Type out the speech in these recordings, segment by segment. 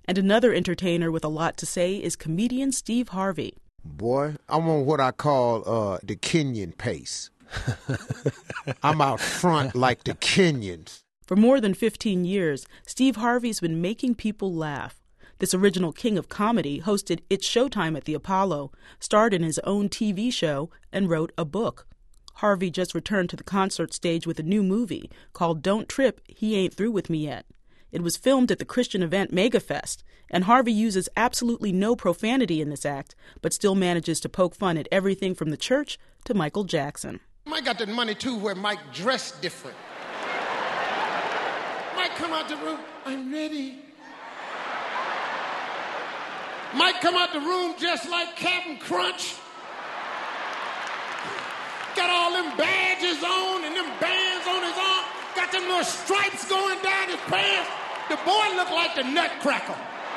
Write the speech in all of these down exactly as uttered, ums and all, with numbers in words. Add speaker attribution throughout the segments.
Speaker 1: And another entertainer with a lot to say is comedian Steve Harvey.
Speaker 2: Boy, I'm on what I call uh, the Kenyan pace. I'm out front like the Kenyans.
Speaker 1: For more than fifteen years, Steve Harvey's been making people laugh. This original king of comedy hosted It's Showtime at the Apollo, starred in his own T V show, and wrote a book. Harvey just returned to the concert stage with a new movie called Don't Trip, He Ain't Through With Me Yet. It was filmed at the Christian event MegaFest, and Harvey uses absolutely no profanity in this act, but still manages to poke fun at everything from the church to Michael Jackson.
Speaker 3: Mike got that money, too, where Mike dressed different. Mike come out the room, I'm ready. Mike come out the room just like Captain Crunch. Got all them badges on and them bands on his arm. Got them little stripes going down his pants. The boy looked like the Nutcracker.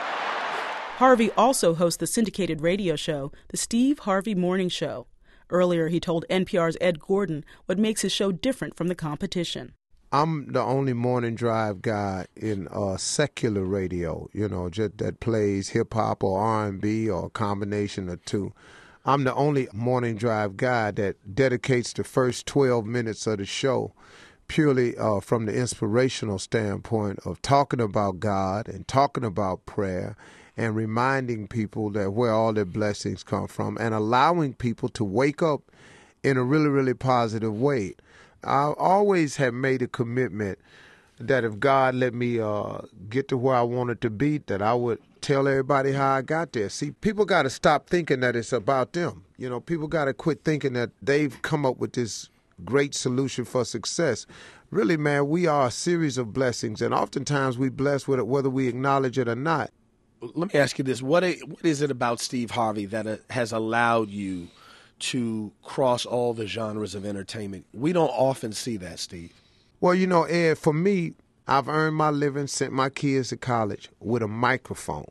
Speaker 1: Harvey also hosts the syndicated radio show, The Steve Harvey Morning Show. Earlier, he told N P R's Ed Gordon what makes his show different from the competition.
Speaker 2: I'm the only morning drive guy in uh, secular radio, you know, just that plays hip-hop or R and B or a combination of two. I'm the only morning drive guy that dedicates the first twelve minutes of the show purely uh, from the inspirational standpoint of talking about God and talking about prayer and reminding people that where all their blessings come from and allowing people to wake up in a really, really positive way. I always have made a commitment that if God let me uh, get to where I wanted to be, that I would tell everybody how I got there. See, people got to stop thinking that it's about them. You know, people got to quit thinking that they've come up with this great solution for success. Really, man, we are a series of blessings, and oftentimes we bless with it whether we acknowledge it or not.
Speaker 4: Let me ask you this. What what is it about Steve Harvey that uh, has allowed you to cross all the genres of entertainment? We don't often see that, Steve.
Speaker 2: Well, you know, Ed, for me, I've earned my living, sent my kids to college with a microphone.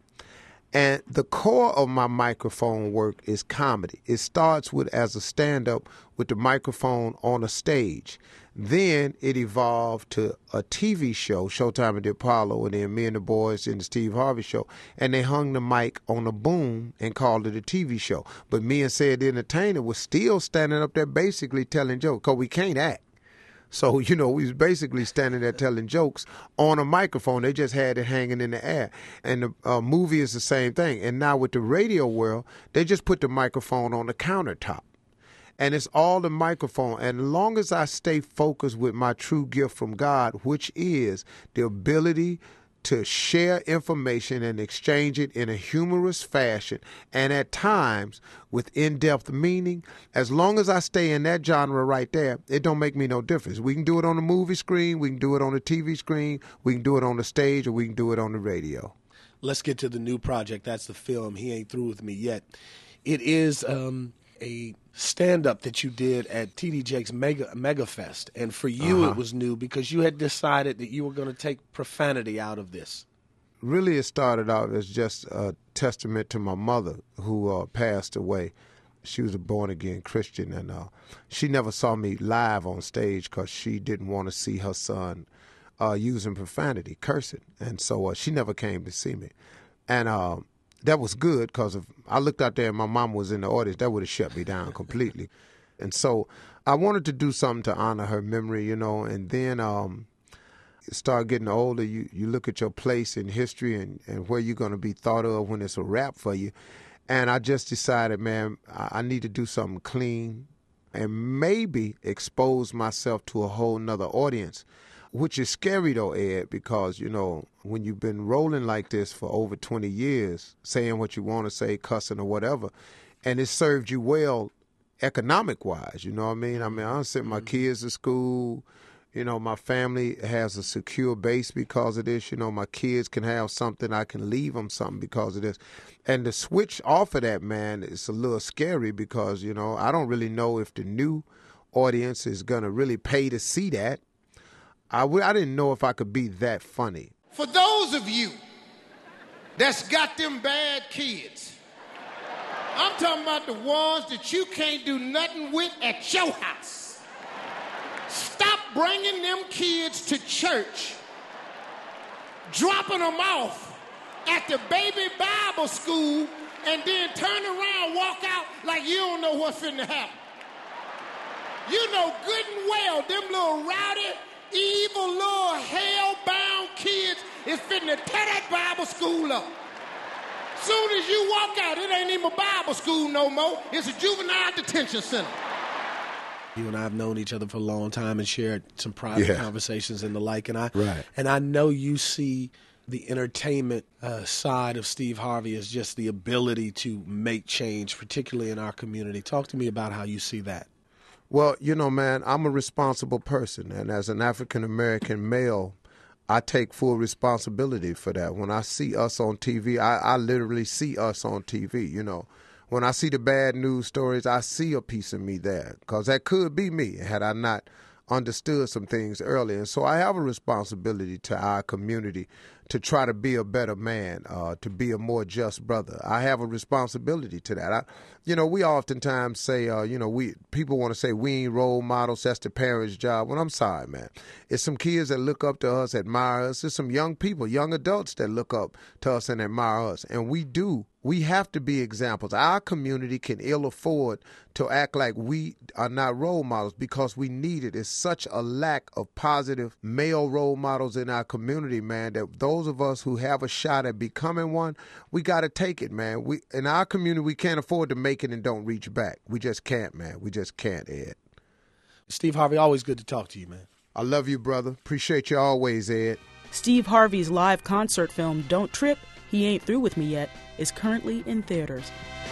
Speaker 2: And the core of my microphone work is comedy. It starts with as a stand-up with the microphone on a stage. Then it evolved to a T V show, Showtime at the Apollo, and then me and the boys in the Steve Harvey Show. And they hung the mic on a boom and called it a T V show. But me and Said the Entertainer was still standing up there basically telling jokes, because we can't act. So, you know, we was basically standing there telling jokes on a microphone. They just had it hanging in the air. And the uh, movie is the same thing. And now with the radio world, they just put the microphone on the countertop. And it's all the microphone. And as long as I stay focused with my true gift from God, which is the ability to share information and exchange it in a humorous fashion and at times with in-depth meaning, as long as I stay in that genre right there, it don't make me no difference. We can do it on the movie screen, we can do it on the T V screen, we can do it on the stage, or we can do it on the radio.
Speaker 4: Let's get to the new project. That's the film, He Ain't Through With Me Yet. It is um, a stand-up that you did at T D Jakes Mega MegaFest, and for you
Speaker 2: uh-huh.
Speaker 4: it was new because you had decided that you were going to take profanity out of this.
Speaker 2: Really, it started out as just a testament to my mother, who uh, passed away. She was a born-again Christian, and uh, she never saw me live on stage because she didn't want to see her son uh, using profanity, cursing, and so uh, she never came to see me. And uh, that was good because if I looked out there and my mom was in the audience, that would have shut me down completely. And so I wanted to do something to honor her memory, you know, and then um, start getting older, you, you look at your place in history and, and where you're going to be thought of when it's a wrap for you. And I just decided, man, I, I need to do something clean and maybe expose myself to a whole nother audience, which is scary, though, Ed, because, you know, when you've been rolling like this for over twenty years, saying what you want to say, cussing or whatever, and it served you well economic-wise, you know what I mean? I mean, I sent my kids to school. You know, my family has a secure base because of this. You know, my kids can have something. I can leave them something because of this. And to switch off of that, man, it's a little scary because, you know, I don't really know if the new audience is going to really pay to see that. I, w- I didn't know if I could be that funny.
Speaker 3: For those of you that's got them bad kids, I'm talking about the ones that you can't do nothing with at your house. Stop bringing them kids to church, dropping them off at the baby Bible school and then turn around, walk out like you don't know what's finna happen. You know good and well them little rowdy, evil, little hell-bound kids is finna tear that Bible school up. Soon as you walk out, it ain't even a Bible school no more. It's a juvenile detention center.
Speaker 4: You and I have known each other for a long time and shared some private
Speaker 2: Yeah.
Speaker 4: conversations and the like. And I,
Speaker 2: Right.
Speaker 4: and I know you see the entertainment uh, side of Steve Harvey as just the ability to make change, particularly in our community. Talk to me about how you see that.
Speaker 2: Well, you know, man, I'm a responsible person, and as an African-American male, I take full responsibility for that. When I see us on T V, I, I literally see us on T V, you know. When I see the bad news stories, I see a piece of me there, because that could be me had I not understood some things earlier. And so I have a responsibility to our community to try to be a better man, uh, to be a more just brother. I have a responsibility to that. I, you know, we oftentimes say, uh, you know, we people want to say we ain't role models, that's the parents' job. Well, I'm sorry, man. It's some kids that look up to us, admire us. It's some young people, young adults that look up to us and admire us. And we do. We have to be examples. Our community can ill afford to act like we are not role models because we need it. It's such a lack of positive male role models in our community, man, that those of us who have a shot at becoming one, we got to take it, man. We in our community, we can't afford to make it and don't reach back. We just can't, man. We just can't, Ed.
Speaker 4: Steve Harvey, always good to talk to you, man.
Speaker 2: I love you, brother. Appreciate you always, Ed.
Speaker 1: Steve Harvey's live concert film, Don't Trip, He Ain't Through With Me Yet, is currently in theaters.